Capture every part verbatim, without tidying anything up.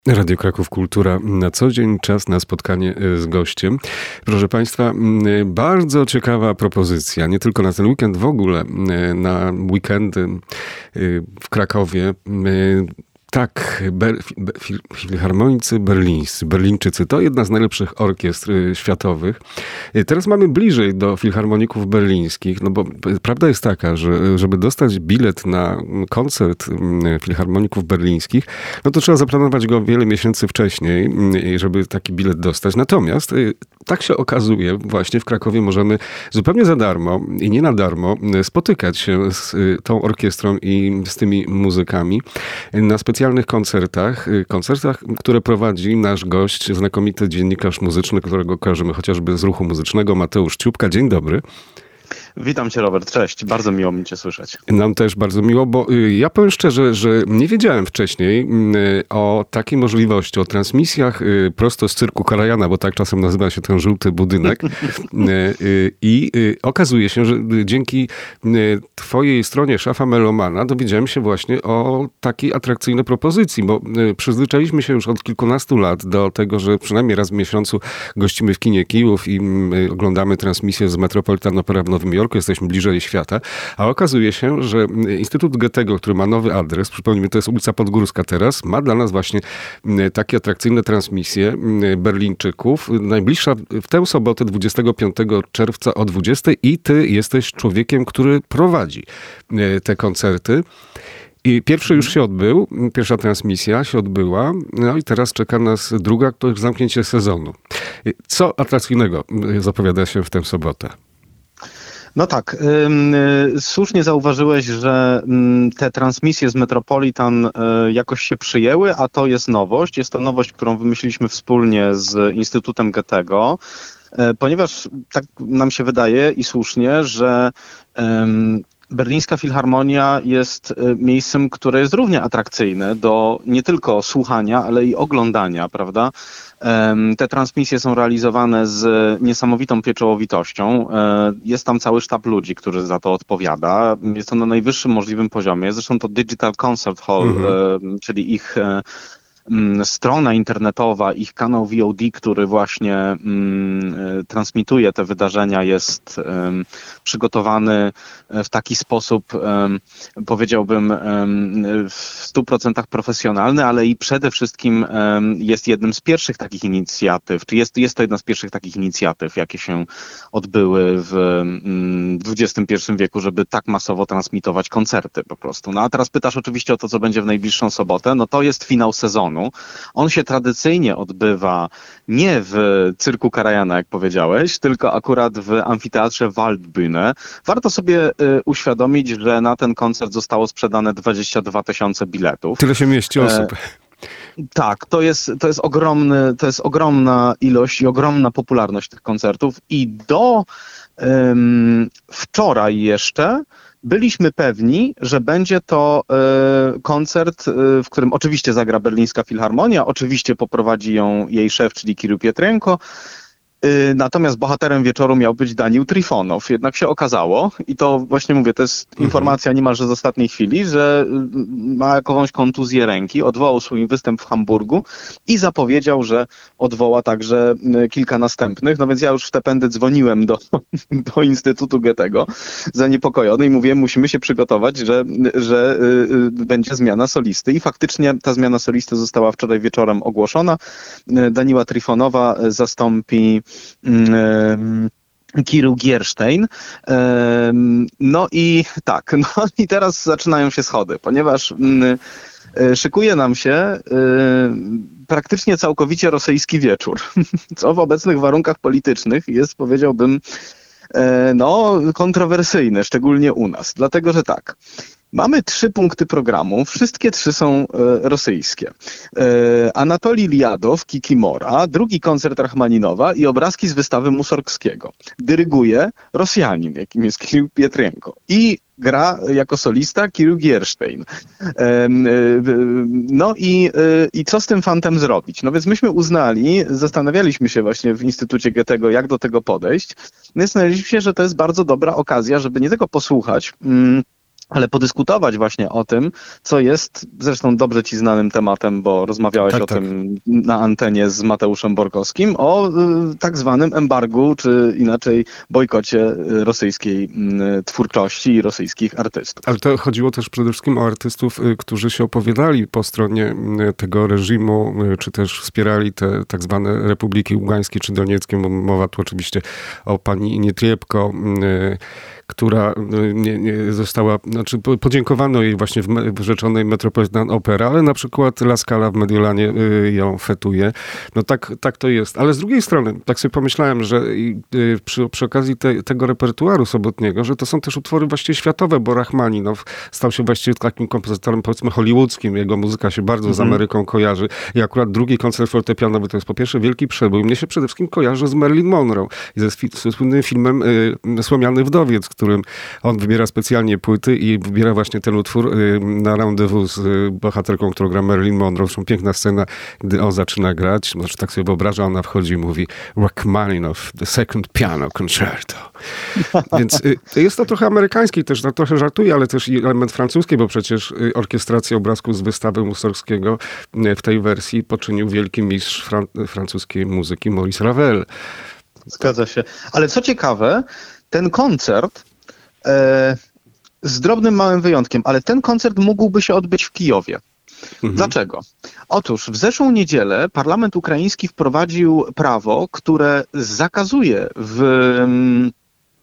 Radio Kraków Kultura na co dzień, czas na spotkanie z gościem. Proszę Państwa, bardzo ciekawa propozycja, nie tylko na ten weekend, w ogóle na weekendy w Krakowie. Tak, Ber, fil, filharmonicy berlińscy, Berlińczycy, to jedna z najlepszych orkiestr światowych. Teraz mamy bliżej do filharmoników berlińskich, no bo prawda jest taka, że żeby dostać bilet na koncert filharmoników berlińskich, no to trzeba zaplanować go wiele miesięcy wcześniej, żeby taki bilet dostać. Natomiast tak się okazuje, właśnie w Krakowie możemy zupełnie za darmo i nie na darmo spotykać się z tą orkiestrą i z tymi muzykami na specjalnych koncertach, koncertach, które prowadzi nasz gość, znakomity dziennikarz muzyczny, którego kojarzymy chociażby z ruchu muzycznego, Mateusz Ciupka. Dzień dobry. Witam cię, Robert, cześć. Bardzo miło mi cię słyszeć. Nam też bardzo miło, bo ja powiem szczerze, że nie wiedziałem wcześniej o takiej możliwości, o transmisjach prosto z cyrku Karajana, bo tak czasem nazywa się ten żółty budynek. I okazuje się, że dzięki twojej stronie Szafa Melomana dowiedziałem się właśnie o takiej atrakcyjnej propozycji, bo przyzwyczailiśmy się już od kilkunastu lat do tego, że przynajmniej raz w miesiącu gościmy w kinie Kijów i oglądamy transmisję z Metropolitan Opera w Nowym Jorku, jesteśmy bliżej świata, a okazuje się, że Instytut Goethego, który ma nowy adres, przypomnijmy, to jest ulica Podgórska teraz, ma dla nas właśnie takie atrakcyjne transmisje Berlińczyków. Najbliższa w tę sobotę, dwudziestego piątego czerwca o dwudziestej i ty jesteś człowiekiem, który prowadzi te koncerty. I pierwszy już się odbył, pierwsza transmisja się odbyła, no i teraz czeka nas druga, to już zamknięcie sezonu. Co atrakcyjnego zapowiada się w tę sobotę? No tak, yy, słusznie zauważyłeś, że yy, te transmisje z Metropolitan yy, jakoś się przyjęły, a to jest nowość. Jest to nowość, którą wymyśliliśmy wspólnie z Instytutem Goethego, yy, ponieważ tak nam się wydaje i słusznie, że yy, Berlińska Filharmonia jest miejscem, które jest równie atrakcyjne do nie tylko słuchania, ale i oglądania, prawda? Te transmisje są realizowane z niesamowitą pieczołowitością. Jest tam cały sztab ludzi, który za to odpowiada. Jest to na najwyższym możliwym poziomie. Zresztą to Digital Concert Hall, mhm. czyli ich strona internetowa, ich kanał V O D, który właśnie mm, transmituje te wydarzenia, jest um, przygotowany w taki sposób, um, powiedziałbym, um, w stu procentach profesjonalny, ale i przede wszystkim um, jest jednym z pierwszych takich inicjatyw, czy jest, jest to jedna z pierwszych takich inicjatyw, jakie się odbyły w um, dwudziestym pierwszym wieku, żeby tak masowo transmitować koncerty po prostu. No a teraz pytasz oczywiście o to, co będzie w najbliższą sobotę. No to jest finał sezonu. On się tradycyjnie odbywa nie w cyrku Karajana, jak powiedziałeś, tylko akurat w amfiteatrze Waldbühne. Warto sobie y, uświadomić, że na ten koncert zostało sprzedane dwadzieścia dwa tysiące biletów. Tyle się mieści osób. E, tak, to jest, to jest ogromny, to jest ogromna ilość i ogromna popularność tych koncertów i do ym, wczoraj jeszcze byliśmy pewni, że będzie to y, koncert, y, w którym oczywiście zagra Berlińska Filharmonia, oczywiście poprowadzi ją jej szef, czyli Kirill Pietrzenko. Y, natomiast bohaterem wieczoru miał być Daniil Trifonow. Jednak się okazało, i to właśnie mówię, to jest mhm. informacja niemalże z ostatniej chwili, że y, ma jakąś kontuzję ręki, odwołał swój występ w Hamburgu i zapowiedział, że odwoła także y, kilka następnych. No więc ja już w te pędy dzwoniłem do, do Instytutu Goethego zaniepokojony i mówiłem, musimy się przygotować, że, że y, y, będzie zmiana solisty. I faktycznie ta zmiana solisty została wczoraj wieczorem ogłoszona. Y, Daniila Trifonowa zastąpi Kirill Gierstein. No i tak, no i teraz zaczynają się schody, ponieważ szykuje nam się praktycznie całkowicie rosyjski wieczór, co w obecnych warunkach politycznych jest, powiedziałbym, no kontrowersyjne, szczególnie u nas. Dlatego, że tak, mamy trzy punkty programu, wszystkie trzy są e, rosyjskie. E, Anatolij Liadow, Kikimora, drugi koncert Rachmaninowa i obrazki z wystawy Musorgskiego. Dyryguje Rosjanin, jakim jest Kirill Pietrzenko. I gra jako solista Kirill Gierstein. E, e, no i, e, i co z tym fantem zrobić? No więc myśmy uznali, zastanawialiśmy się właśnie w Instytucie Goethego, jak do tego podejść. No i zastanawialiśmy się, że to jest bardzo dobra okazja, żeby nie tylko posłuchać mm, ale podyskutować właśnie o tym, co jest zresztą dobrze ci znanym tematem, bo rozmawiałeś tak, o tak. tym na antenie z Mateuszem Borkowskim, o y, tak zwanym embargu, czy inaczej bojkocie rosyjskiej y, twórczości i rosyjskich artystów. Ale to chodziło też przede wszystkim o artystów, y, którzy się opowiadali po stronie y, tego reżimu, y, czy też wspierali te tak zwane republiki ługańskie czy donieckie. Mowa tu oczywiście o pani Nietriebko, y, która nie, nie została, znaczy podziękowano jej właśnie w, me, w rzeczonej Metropolitan Opera, ale na przykład La Scala w Mediolanie y, ją fetuje. No tak, tak to jest. Ale z drugiej strony, tak sobie pomyślałem, że y, przy, przy okazji te, tego repertuaru sobotniego, że to są też utwory właściwie światowe, bo Rachmaninow stał się właściwie takim kompozytorem, powiedzmy, hollywoodzkim. Jego muzyka się bardzo mm-hmm. z Ameryką kojarzy. I akurat drugi koncert fortepianowy to jest po pierwsze wielki przebój. Mnie się przede wszystkim kojarzy z Marilyn Monroe i ze, ze słynnym filmem y, Słomiany Wdowiec, w którym on wybiera specjalnie płyty i wybiera właśnie ten utwór y, na rendezvous z y, bohaterką, którą gra Marilyn Monroe. Zresztą piękna scena, gdy on zaczyna grać, może tak sobie wyobraża, ona wchodzi i mówi Rachmaninoff, the second piano concerto. Więc y, jest to trochę amerykański też, no, trochę żartuję, ale też i element francuski, bo przecież y, orkiestracja obrazków z wystawy Mussorgskiego y, w tej wersji poczynił wielki mistrz fran- francuskiej muzyki Maurice Ravel. Zgadza się. Ale co ciekawe, ten koncert e, z drobnym małym wyjątkiem, ale ten koncert mógłby się odbyć w Kijowie. Mhm. Dlaczego? Otóż w zeszłą niedzielę parlament ukraiński wprowadził prawo, które zakazuje w mm,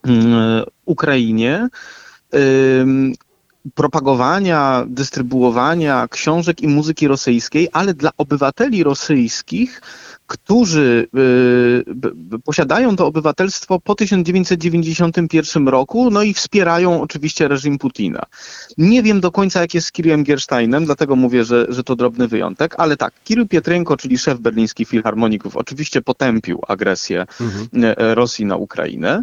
Ukrainie ym, propagowania, dystrybuowania książek i muzyki rosyjskiej, ale dla obywateli rosyjskich, którzy y, posiadają to obywatelstwo po tysiąc dziewięćset dziewięćdziesiątym pierwszym roku, no i wspierają oczywiście reżim Putina. Nie wiem do końca, jak jest z Kirillem Gersteinem, dlatego mówię, że, że to drobny wyjątek, ale tak, Kiryl Pietrzenko, czyli szef berlińskich filharmoników, oczywiście potępił agresję mhm. Rosji na Ukrainę.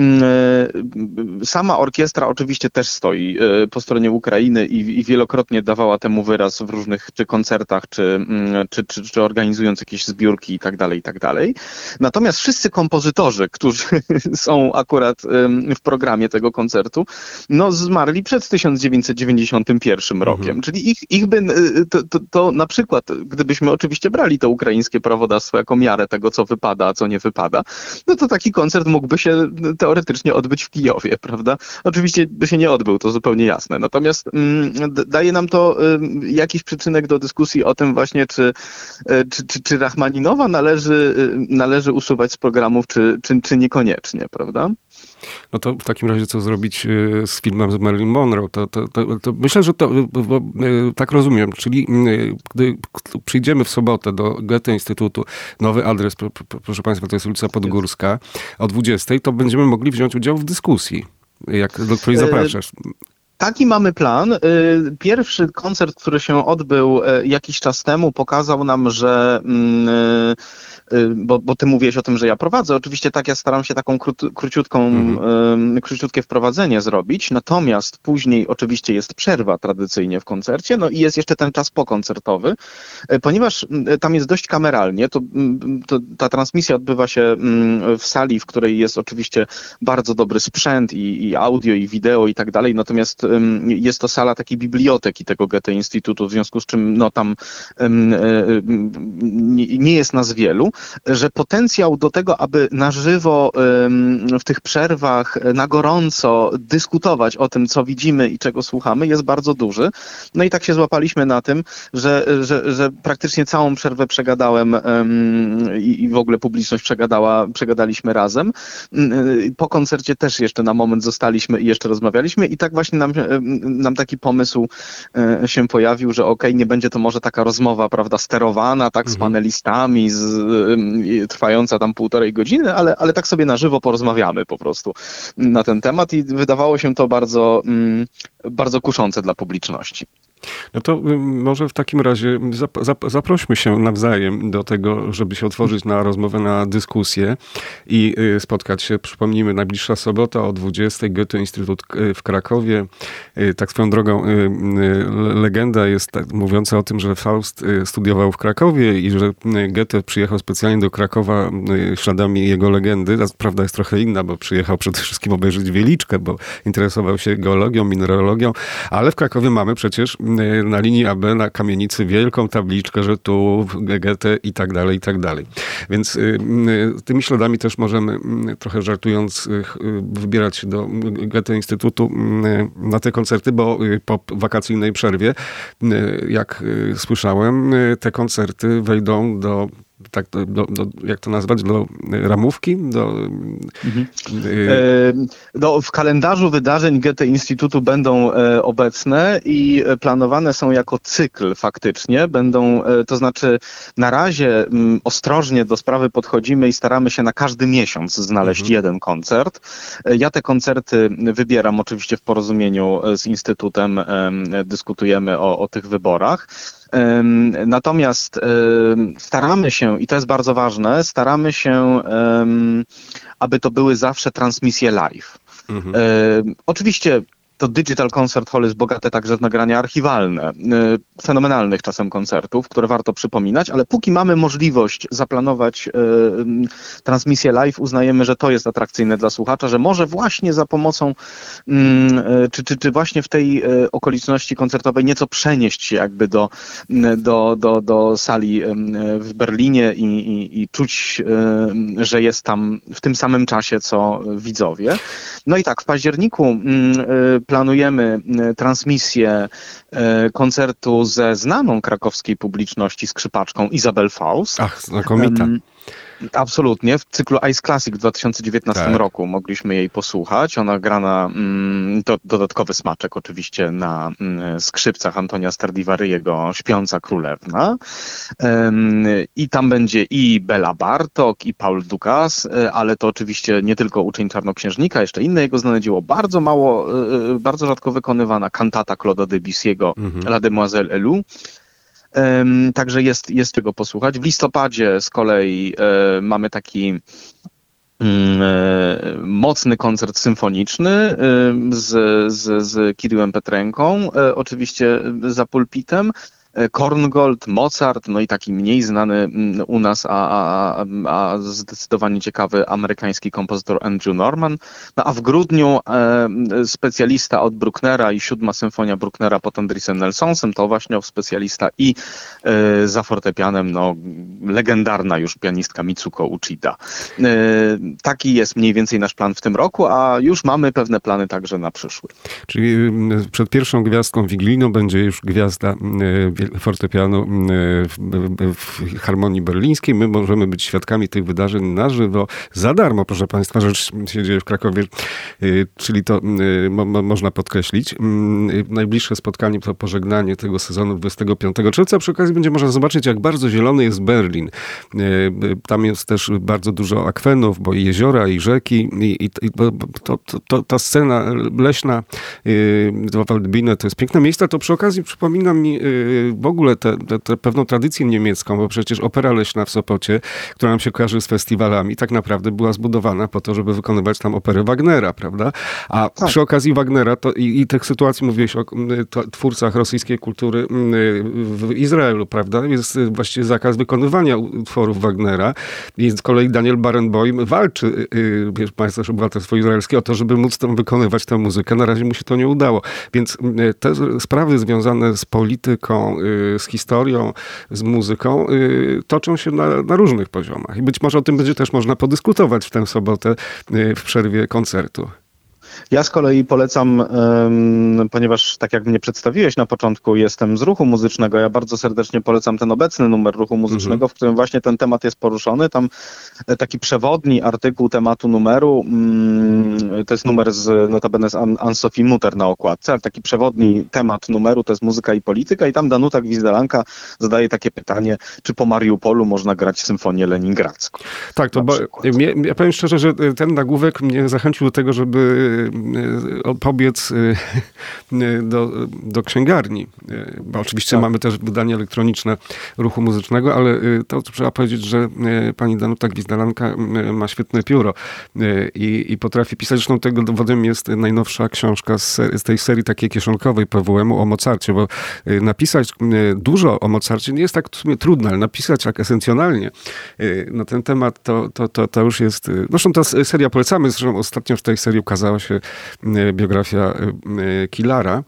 Sama orkiestra oczywiście też stoi po stronie Ukrainy i, i wielokrotnie dawała temu wyraz w różnych czy koncertach, czy, czy, czy, czy organizując jakieś zbiórki i tak dalej, i tak dalej. Natomiast wszyscy kompozytorzy, którzy są akurat w programie tego koncertu, no zmarli przed tysiąc dziewięćset dziewięćdziesiątym pierwszym rokiem. Mhm. Czyli ich, ich by, to, to, to na przykład, gdybyśmy oczywiście brali to ukraińskie prawodawstwo jako miarę tego, co wypada, a co nie wypada, no to taki koncert mógłby się teoretycznie odbyć w Kijowie, prawda? Oczywiście by się nie odbył, to zupełnie jasne. Natomiast mm, daje nam to y, jakiś przyczynek do dyskusji o tym właśnie, czy, y, czy, czy, czy Rachmaninowa należy, y, należy usuwać z programów, czy, czy, czy niekoniecznie, prawda? No to w takim razie co zrobić y, z filmem z Marilyn Monroe? To, to, to, to myślę, że to, bo, y, tak rozumiem, czyli y, gdy przyjdziemy w sobotę do Goethe Instytutu, nowy adres, pro, pro, proszę Państwa, to jest ulica Podgórska, o dwudziestej, to będziemy mogli wziąć udział w dyskusji, jak, do której zapraszasz. Taki mamy plan. Pierwszy koncert, który się odbył jakiś czas temu, pokazał nam, że Bo, bo ty mówiłeś o tym, że ja prowadzę. Oczywiście tak, ja staram się taką kró, króciutką, mhm. y, króciutkie wprowadzenie zrobić, natomiast później oczywiście jest przerwa tradycyjnie w koncercie, no i jest jeszcze ten czas pokoncertowy, y, ponieważ y, tam jest dość kameralnie, to, y, to ta transmisja odbywa się y, w sali, w której jest oczywiście bardzo dobry sprzęt i, i audio, i wideo i tak dalej, natomiast y, jest to sala takiej biblioteki tego Goethe Instytutu, w związku z czym no tam y, y, nie, nie jest nas wielu, że potencjał do tego, aby na żywo w tych przerwach na gorąco dyskutować o tym, co widzimy i czego słuchamy, jest bardzo duży. No i tak się złapaliśmy na tym, że, że, że praktycznie całą przerwę przegadałem i w ogóle publiczność przegadała, przegadaliśmy razem. Po koncercie też jeszcze na moment zostaliśmy i jeszcze rozmawialiśmy i tak właśnie nam, nam taki pomysł się pojawił, że okej, okay, nie będzie to może taka rozmowa, prawda, sterowana, tak, z panelistami, z trwająca tam półtorej godziny, ale, ale tak sobie na żywo porozmawiamy po prostu na ten temat i wydawało się to bardzo, bardzo kuszące dla publiczności. No to może w takim razie zaprośmy się nawzajem do tego, żeby się otworzyć na rozmowę, na dyskusję i spotkać się. Przypomnijmy, najbliższa sobota o dwudziestej, Goethe-Instytut w Krakowie. Tak swoją drogą legenda jest tak, mówiąca o tym, że Faust studiował w Krakowie i że Goethe przyjechał specjalnie do Krakowa śladami jego legendy. Prawda jest trochę inna, bo przyjechał przede wszystkim obejrzeć Wieliczkę, bo interesował się geologią, mineralogią, ale w Krakowie mamy przecież na linii A B, na kamienicy wielką tabliczkę, że tu Goethe i tak dalej, i tak dalej. Więc tymi śladami też możemy, trochę żartując, wybierać się do Goethe-Instytutu na te koncerty, bo po wakacyjnej przerwie, jak słyszałem, te koncerty wejdą do tak, do, do, jak to nazwać, do ramówki? Do, mhm. y... do, w kalendarzu wydarzeń Goethe-Instytutu będą e, obecne i planowane są jako cykl faktycznie. Będą, e, to znaczy na razie m, ostrożnie do sprawy podchodzimy i staramy się na każdy miesiąc znaleźć mhm. jeden koncert. E, ja te koncerty wybieram oczywiście w porozumieniu z Instytutem, e, dyskutujemy o, o tych wyborach. Natomiast staramy się, i to jest bardzo ważne, staramy się, aby to były zawsze transmisje live. Mhm. Oczywiście to Digital Concert Hall jest bogate także w nagrania archiwalne, fenomenalnych czasem koncertów, które warto przypominać, ale póki mamy możliwość zaplanować y, transmisję live, uznajemy, że to jest atrakcyjne dla słuchacza, że może właśnie za pomocą, y, czy, czy, czy właśnie w tej y, okoliczności koncertowej nieco przenieść się jakby do, do, do, do sali y, w Berlinie i, i, i czuć, y, że jest tam w tym samym czasie, co widzowie. No i tak, w październiku y, planujemy transmisję koncertu ze znaną krakowskiej publiczności skrzypaczką Izabel Faust. Ach, znakomita. Um, Absolutnie. W cyklu Ice Classic w dwa tysiące dziewiętnastym tak. roku mogliśmy jej posłuchać. Ona gra na mm, do, dodatkowy smaczek oczywiście na mm, skrzypcach Antonia Stradivary'ego Śpiąca Królewna. Um, I tam będzie i Bela Bartok, i Paul Dukas, ale to oczywiście nie tylko Uczeń Czarnoksiężnika, jeszcze inne jego znane dzieło. Bardzo mało, bardzo rzadko wykonywana kantata Claude'a Debussy'ego mhm. La Demoiselle Elou. Um, także jest, jest czego posłuchać. W listopadzie z kolei e, mamy taki mm, e, mocny koncert symfoniczny e, z, z, z Kiriłem Petrenką, e, oczywiście za pulpitem. Korngold, Mozart, no i taki mniej znany u nas, a, a, a zdecydowanie ciekawy amerykański kompozytor Andrew Norman. No a w grudniu e, specjalista od Brucknera i siódma symfonia Brucknera pod Andrissem Nelsonsem, to właśnie specjalista i e, za fortepianem, no legendarna już pianistka Mitsuko Uchida. E, taki jest mniej więcej nasz plan w tym roku, a już mamy pewne plany także na przyszły. Czyli przed pierwszą gwiazdką wigilijną będzie już gwiazda fortepianu w, w Harmonii Berlińskiej. My możemy być świadkami tych wydarzeń na żywo za darmo, proszę Państwa, rzecz się dzieje w Krakowie, czyli to mo, mo, można podkreślić. Najbliższe spotkanie to pożegnanie tego sezonu dwudziestego piątego czerwca. Przy okazji będzie można zobaczyć, jak bardzo zielony jest Berlin. Tam jest też bardzo dużo akwenów, bo i jeziora, i rzeki, i, i to, to, to, ta scena leśna w Waldbinne to jest piękne miejsce. To przy okazji przypomina mi w ogóle tę pewną tradycję niemiecką, bo przecież Opera Leśna w Sopocie, która nam się kojarzy z festiwalami, tak naprawdę była zbudowana po to, żeby wykonywać tam opery Wagnera, prawda? A tak. Przy okazji Wagnera to, i, i tych sytuacji mówiłeś o to, twórcach rosyjskiej kultury w Izraelu, prawda? Jest właściwie zakaz wykonywania utworów Wagnera i z kolei Daniel Barenboim walczy, wiesz, państwo obywatelstwo izraelskie, o to, żeby móc tam wykonywać tę muzykę. Na razie mu się to nie udało. Więc te sprawy związane z polityką, z historią, z muzyką, toczą się na, na różnych poziomach. I być może o tym będzie też można podyskutować w tę sobotę w przerwie koncertu. Ja z kolei polecam, um, ponieważ tak jak mnie przedstawiłeś na początku, jestem z ruchu muzycznego, ja bardzo serdecznie polecam ten obecny numer ruchu muzycznego, mm-hmm. w którym właśnie ten temat jest poruszony. Tam taki przewodni artykuł tematu numeru, um, to jest numer z notabene z Anne-Sophie Mutter na okładce, ale taki przewodni temat numeru to jest muzyka i polityka i tam Danuta Gwizdelanka zadaje takie pytanie, czy po Mariupolu można grać symfonię leningradzką. Tak, to bo, ja, ja powiem szczerze, że ten nagłówek mnie zachęcił do tego, żeby pobiec do, do księgarni. Bo oczywiście tak. mamy też wydanie elektroniczne Ruchu Muzycznego, ale to trzeba powiedzieć, że pani Danuta Gwizdalanka ma świetne pióro i, i potrafi pisać. Zresztą tego dowodem jest najnowsza książka z, z tej serii takiej kieszonkowej P W M-u o Mozarcie, bo napisać dużo o Mozarcie nie jest tak w sumie trudne, ale napisać tak esencjonalnie na ten temat to, to, to, to już jest... Zresztą ta seria polecamy, zresztą ostatnio w tej serii ukazała się biografia Kilara,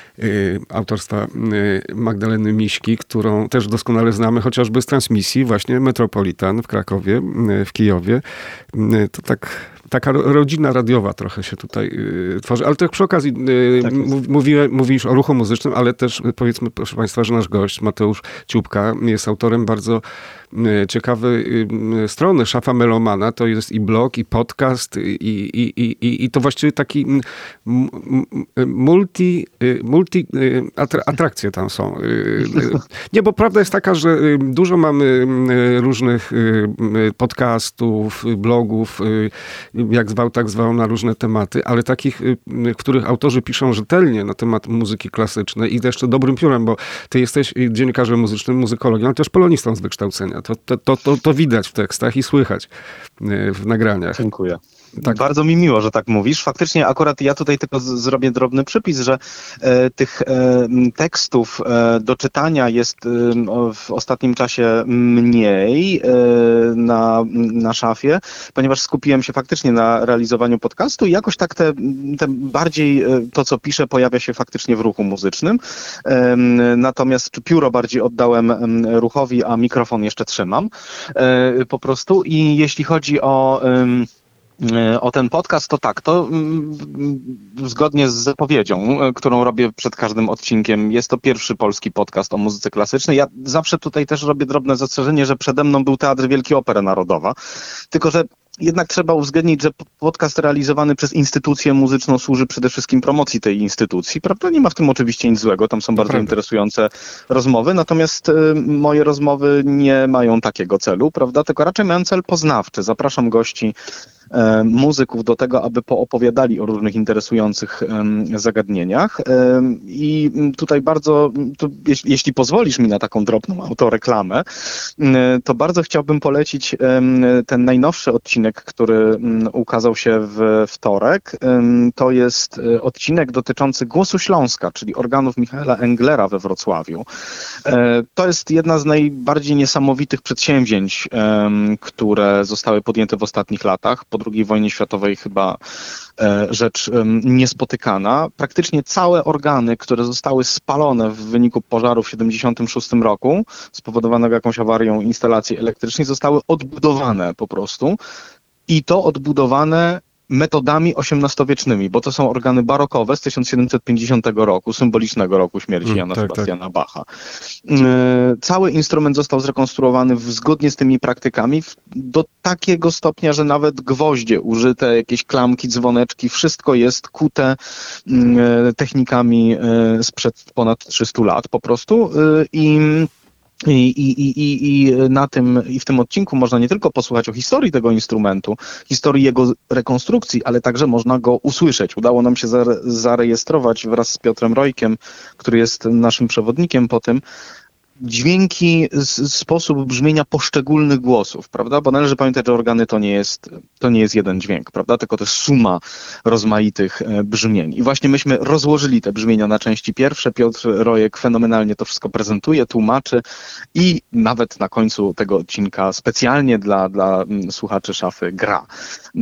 autorstwa Magdaleny Miśki, którą też doskonale znamy, chociażby z transmisji właśnie Metropolitan w Krakowie, w Kijowie. To tak... Taka rodzina radiowa trochę się tutaj y, tworzy. Ale tak przy okazji y, tak mówię, mówisz o Ruchu Muzycznym, ale też powiedzmy, proszę państwa, że nasz gość Mateusz Ciupka jest autorem bardzo y, ciekawej y, strony Szafa Melomana. To jest i blog, i podcast, i, i, i, i to właściwie taki m, m, multi, y, multi y, atrakcje tam są. Y, y, nie, bo prawda jest taka, że y, dużo mamy y, różnych y, podcastów, blogów, y, jak zwał, tak zwał, na różne tematy, ale takich, w których autorzy piszą rzetelnie na temat muzyki klasycznej i jeszcze dobrym piórem, bo ty jesteś dziennikarzem muzycznym, muzykologiem, ale też polonistą z wykształcenia. To, to, to, to, to widać w tekstach i słychać w nagraniach. Dziękuję. Tak. Bardzo mi miło, że tak mówisz. Faktycznie akurat ja tutaj tylko z- zrobię drobny przypis, że e, tych e, tekstów e, do czytania jest e, w ostatnim czasie mniej e, na, na szafie, ponieważ skupiłem się faktycznie na realizowaniu podcastu i jakoś tak te, te bardziej e, to, co piszę, pojawia się faktycznie w Ruchu Muzycznym. E, natomiast pióro bardziej oddałem e, Ruchowi, a mikrofon jeszcze trzymam e, po prostu. I jeśli chodzi o e, O ten podcast, to tak, to zgodnie z zapowiedzią, którą robię przed każdym odcinkiem, jest to pierwszy polski podcast o muzyce klasycznej. Ja zawsze tutaj też robię drobne zastrzeżenie, że przede mną był Teatr Wielki Opera Narodowa, tylko że jednak trzeba uwzględnić, że podcast realizowany przez instytucję muzyczną służy przede wszystkim promocji tej instytucji, prawda? Nie ma w tym oczywiście nic złego, tam są bardzo prawda. interesujące rozmowy, natomiast y, moje rozmowy nie mają takiego celu, prawda? Tylko raczej mają cel poznawczy. Zapraszam gości, e, muzyków do tego, aby poopowiadali o różnych interesujących e, zagadnieniach. E, I tutaj bardzo, tu, jeśli, jeśli pozwolisz mi na taką drobną autoreklamę, e, to bardzo chciałbym polecić e, ten najnowszy odcinek, który ukazał się w wtorek. To jest odcinek dotyczący Głosu Śląska, czyli organów Michaela Englera we Wrocławiu. To jest jedna z najbardziej niesamowitych przedsięwzięć, które zostały podjęte w ostatnich latach. Po drugiej wojnie światowej chyba rzecz niespotykana. Praktycznie całe organy, które zostały spalone w wyniku pożaru w siedemdziesiątym szóstym roku, spowodowanego jakąś awarią instalacji elektrycznej, zostały odbudowane po prostu. I to odbudowane metodami osiemnastowiecznymi, bo to są organy barokowe z tysiąc siedemset pięćdziesiątego roku, symbolicznego roku śmierci Jana mm, tak, Sebastiana tak. Bacha. Cały instrument został zrekonstruowany w, zgodnie z tymi praktykami w, do takiego stopnia, że nawet gwoździe użyte, jakieś klamki, dzwoneczki, wszystko jest kute y, technikami y, sprzed ponad trzystu lat po prostu y, i I, i, i, I na tym, i w tym odcinku można nie tylko posłuchać o historii tego instrumentu, historii jego rekonstrukcji, ale także można go usłyszeć. Udało nam się zare, zarejestrować wraz z Piotrem Rojkiem, który jest naszym przewodnikiem po tym, dźwięki, z, sposób brzmienia poszczególnych głosów, prawda? Bo należy pamiętać, że organy to nie jest, to nie jest jeden dźwięk, prawda? Tylko to jest suma rozmaitych e, brzmień. I właśnie myśmy rozłożyli te brzmienia na części pierwsze. Piotr Rojek fenomenalnie to wszystko prezentuje, tłumaczy i nawet na końcu tego odcinka specjalnie dla, dla m, słuchaczy szafy gra e,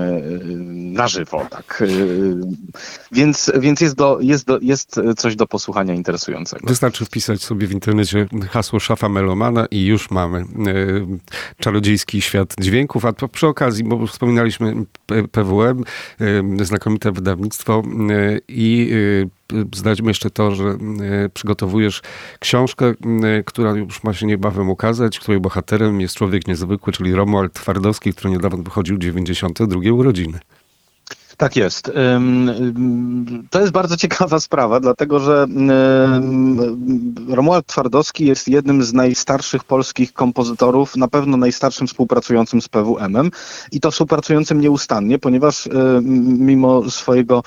na żywo, tak. E, więc więc jest, do, jest, do, jest coś do posłuchania interesującego. Wystarczy wpisać sobie w internecie hasło Szafa Melomana i już mamy e, czarodziejski świat dźwięków, a to przy okazji, bo wspominaliśmy P W M, e, znakomite wydawnictwo e, i e, zdradźmy jeszcze to, że e, przygotowujesz książkę, e, która już ma się niebawem ukazać, której bohaterem jest człowiek niezwykły, czyli Romuald Twardowski, który niedawno wychodził dziewięćdziesiąte drugie urodziny. Tak jest. To jest bardzo ciekawa sprawa, dlatego że Romuald Twardowski jest jednym z najstarszych polskich kompozytorów, na pewno najstarszym współpracującym z P W M-em i to współpracującym nieustannie, ponieważ mimo swojego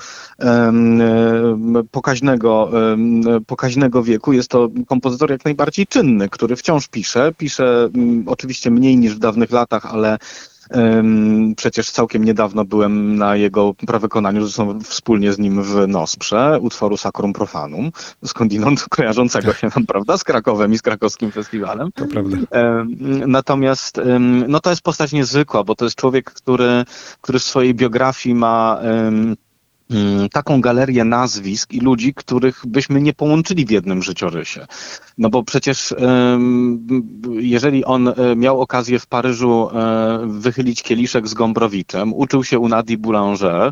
pokaźnego, pokaźnego wieku jest to kompozytor jak najbardziej czynny, który wciąż pisze. Pisze oczywiście mniej niż w dawnych latach, ale przecież całkiem niedawno byłem na jego prawykonaniu, zresztą wspólnie z nim w Nosprze, utworu Sacrum Profanum, skądinąd kojarzącego się nam, prawda, z Krakowem i z krakowskim festiwalem. To prawda. Natomiast no to jest postać niezwykła, bo to jest człowiek, który, który w swojej biografii ma taką galerię nazwisk i ludzi, których byśmy nie połączyli w jednym życiorysie. No bo przecież jeżeli on miał okazję w Paryżu wychylić kieliszek z Gombrowiczem, uczył się u Nadii Boulanger,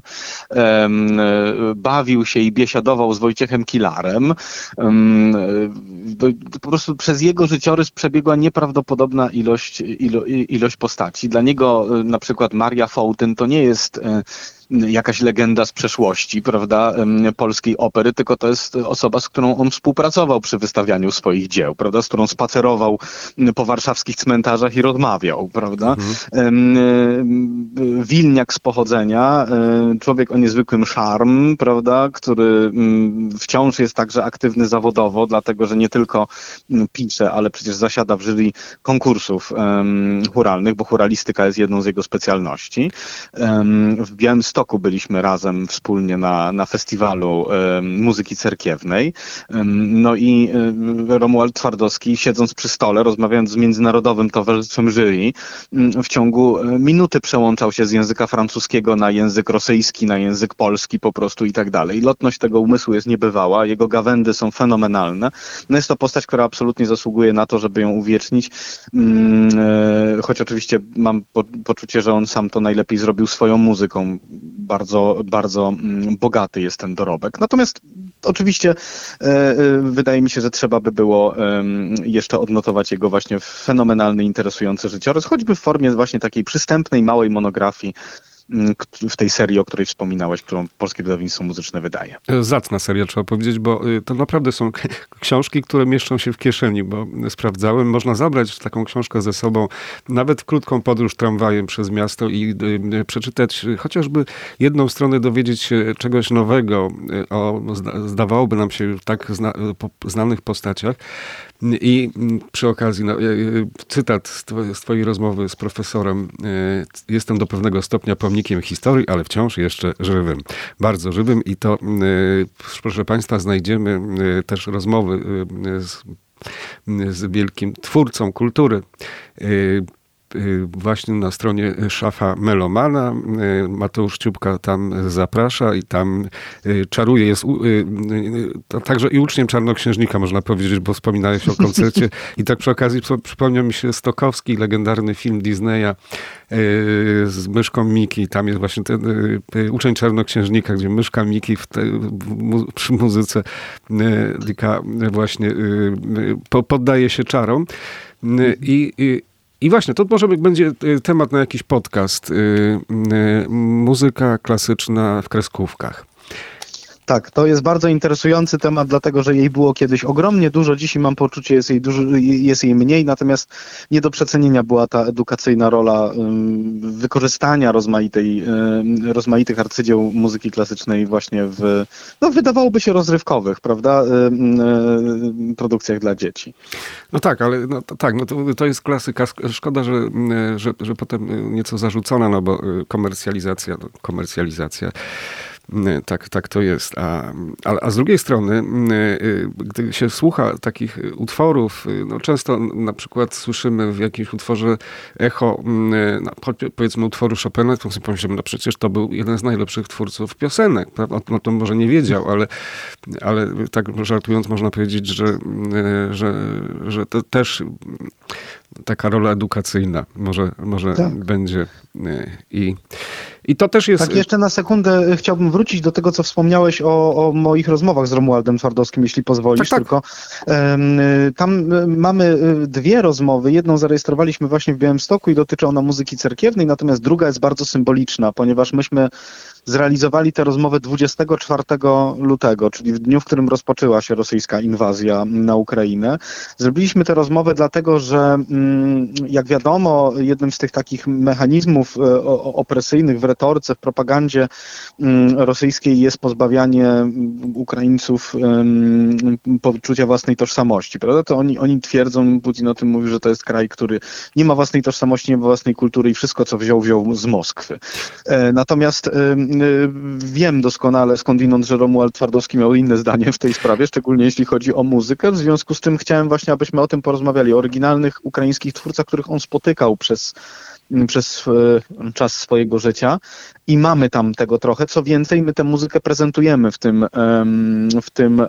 bawił się i biesiadował z Wojciechem Kilarem, po prostu przez jego życiorys przebiegła nieprawdopodobna ilość, ilo, ilość postaci. Dla niego na przykład Maria Fołtyn to nie jest jakaś legenda z przeszłości, prawda, polskiej opery, tylko to jest osoba, z którą on współpracował przy wystawianiu swoich dzieł, prawda, z którą spacerował po warszawskich cmentarzach i rozmawiał, prawda. Mhm. Wilniak z pochodzenia, człowiek o niezwykłym szarm, prawda, który wciąż jest także aktywny zawodowo, dlatego, że nie tylko pisze, ale przecież zasiada w jury konkursów chóralnych, bo chóralistyka jest jedną z jego specjalności. W Białymstoku byliśmy razem wspólnie na, na festiwalu e, muzyki cerkiewnej. E, no i e, Romuald Twardowski, siedząc przy stole, rozmawiając z Międzynarodowym Towarzystwem Jury, e, w ciągu minuty przełączał się z języka francuskiego na język rosyjski, na język polski po prostu i tak dalej. Lotność tego umysłu jest niebywała, jego gawędy są fenomenalne. No jest to postać, która absolutnie zasługuje na to, żeby ją uwiecznić, e, choć oczywiście mam po, poczucie, że on sam to najlepiej zrobił swoją muzyką. Bardzo, bardzo bogaty jest ten dorobek. Natomiast oczywiście e, wydaje mi się, że trzeba by było e, jeszcze odnotować jego właśnie fenomenalny, interesujący życiorys, choćby w formie właśnie takiej przystępnej, małej monografii w tej serii, o której wspominałeś, którą Polskie Wydawnictwo Muzyczne wydaje. Zacna seria, trzeba powiedzieć, bo to naprawdę są książki, które mieszczą się w kieszeni, bo sprawdzałem, można zabrać taką książkę ze sobą, nawet w krótką podróż tramwajem przez miasto i przeczytać chociażby jedną stronę, dowiedzieć się czegoś nowego o, zdawałoby nam się, tak zna, znanych postaciach. I przy okazji, no, cytat z twojej rozmowy z profesorem. Jestem do pewnego stopnia pomnikiem historii, ale wciąż jeszcze żywym. Bardzo żywym i to, proszę państwa, znajdziemy też rozmowy z, z wielkim twórcą kultury. Właśnie na stronie Szafa Melomana. Mateusz Ciupka tam zaprasza i tam czaruje. Jest także i uczniem Czarnoksiężnika, można powiedzieć, bo wspominałeś o koncercie. I tak przy okazji przypomniał mi się Stokowski, legendarny film Disneya z myszką Miki. Tam jest właśnie ten uczeń Czarnoksiężnika, gdzie myszka Miki w te, w, przy muzyce Dicka właśnie poddaje się czarom. I, i I właśnie, to może będzie temat na jakiś podcast. Muzyka klasyczna w kreskówkach. Tak, to jest bardzo interesujący temat, dlatego że jej było kiedyś ogromnie dużo. Dzisiaj mam poczucie, jest jej, dużo, jest jej mniej, natomiast nie do przecenienia była ta edukacyjna rola um, wykorzystania rozmaitej, um, rozmaitych arcydzieł muzyki klasycznej właśnie w, no wydawałoby się rozrywkowych, prawda, um, um, produkcjach dla dzieci. No tak, ale no, to, tak, no to, to jest klasyka. Szkoda, że, że, że potem nieco zarzucona, no bo komercjalizacja, no, komercjalizacja. Tak, tak to jest. A, a, a z drugiej strony, gdy się słucha takich utworów, no często na przykład słyszymy w jakimś utworze echo, no, powiedzmy utworu Chopina, to sobie pomyślimy, no przecież to był jeden z najlepszych twórców piosenek. Prawda? No to może nie wiedział, ale, ale tak żartując można powiedzieć, że, że, że to też taka rola edukacyjna może, może tak będzie. I I to też jest... Tak, jeszcze na sekundę chciałbym wrócić do tego, co wspomniałeś o, o moich rozmowach z Romualdem Twardowskim, jeśli pozwolisz. Tak, tak. Tylko um, tam mamy dwie rozmowy. Jedną zarejestrowaliśmy właśnie w Białymstoku i dotyczy ona muzyki cerkiewnej, natomiast druga jest bardzo symboliczna, ponieważ myśmy zrealizowali tę rozmowę dwudziestego czwartego lutego, czyli w dniu, w którym rozpoczęła się rosyjska inwazja na Ukrainę. Zrobiliśmy tę rozmowę dlatego, że jak wiadomo, jednym z tych takich mechanizmów opresyjnych w retoryce, w propagandzie rosyjskiej jest pozbawianie Ukraińców poczucia własnej tożsamości, prawda? To oni, oni twierdzą, Putin o tym mówi, że to jest kraj, który nie ma własnej tożsamości, nie ma własnej kultury i wszystko, co wziął, wziął z Moskwy. Natomiast wiem doskonale skądinąd, że Romuald Twardowski miał inne zdanie w tej sprawie, szczególnie jeśli chodzi o muzykę. W związku z tym chciałem właśnie, abyśmy o tym porozmawiali, o oryginalnych ukraińskich twórcach, których on spotykał przez, przez czas swojego życia i mamy tam tego trochę. Co więcej, my tę muzykę prezentujemy w tym, w tym,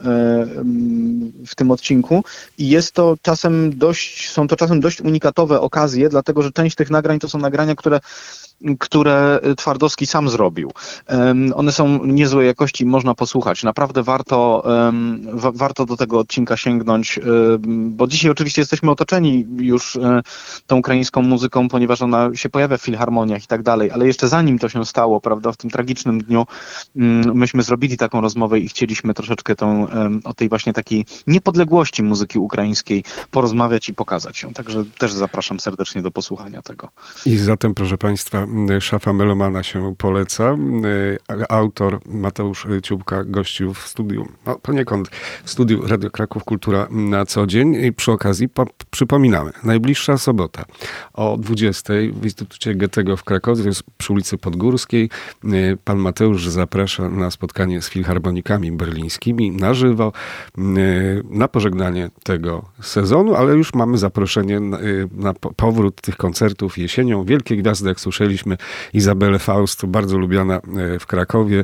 w tym odcinku i jest to czasem dość, są to czasem dość unikatowe okazje, dlatego że część tych nagrań to są nagrania, które które Twardowski sam zrobił. Um, one są niezłej jakości, można posłuchać. Naprawdę warto, um, wa- warto do tego odcinka sięgnąć, um, bo dzisiaj oczywiście jesteśmy otoczeni już um, tą ukraińską muzyką, ponieważ ona się pojawia w filharmoniach i tak dalej, ale jeszcze zanim to się stało, prawda, w tym tragicznym dniu um, myśmy zrobili taką rozmowę i chcieliśmy troszeczkę tą, um, o tej właśnie takiej niepodległości muzyki ukraińskiej porozmawiać i pokazać ją. Także też zapraszam serdecznie do posłuchania tego. I zatem, proszę Państwa, Szafa Melomana się poleca. Autor Mateusz Ciupka gościł w studiu, no poniekąd w studiu Radio Kraków Kultura na co dzień. I przy okazji po, przypominamy, najbliższa sobota o dwudziestej w Instytucie Goethego w Krakowie, to jest przy ulicy Podgórskiej. Pan Mateusz zaprasza na spotkanie z filharmonikami berlińskimi na żywo, na pożegnanie tego sezonu, ale już mamy zaproszenie na, na powrót tych koncertów jesienią. Wielkie gwiazdy, jak słyszeliśmy, Izabelę Faust, bardzo lubiana w Krakowie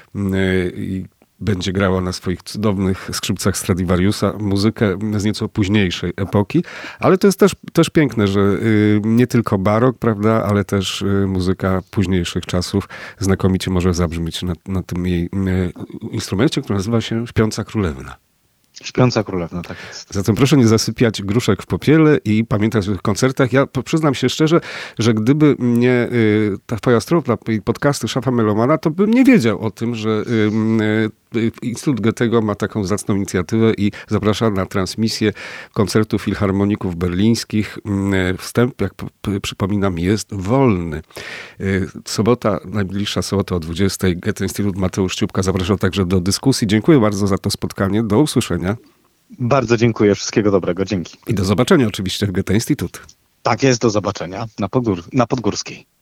i będzie grała na swoich cudownych skrzypcach Stradivariusa muzykę z nieco późniejszej epoki, ale to jest też, też piękne, że nie tylko barok, prawda, ale też muzyka późniejszych czasów znakomicie może zabrzmieć na, na tym jej instrumencie, który nazywa się Śpiąca Królewna. Śpiąca Królewna, tak jest. Zatem proszę nie zasypiać gruszek w popiele i pamiętać o tych koncertach. Ja przyznam się szczerze, że gdyby nie y, ta twoja strona i podcasty Szafa Melomana, to bym nie wiedział o tym, że y, y, Instytut Goethego ma taką zacną inicjatywę i zaprasza na transmisję koncertów filharmoników berlińskich. Y, wstęp, jak p- przypominam, jest wolny. Y, sobota, najbliższa sobota o dwudziestej. Goethe Instytut Mateusz Ciupka zapraszał także do dyskusji. Dziękuję bardzo za to spotkanie. Do usłyszenia. Bardzo dziękuję. Wszystkiego dobrego. Dzięki. I do zobaczenia oczywiście w Goethe Instytut. Tak jest, do zobaczenia na, Podgór- na Podgórskiej.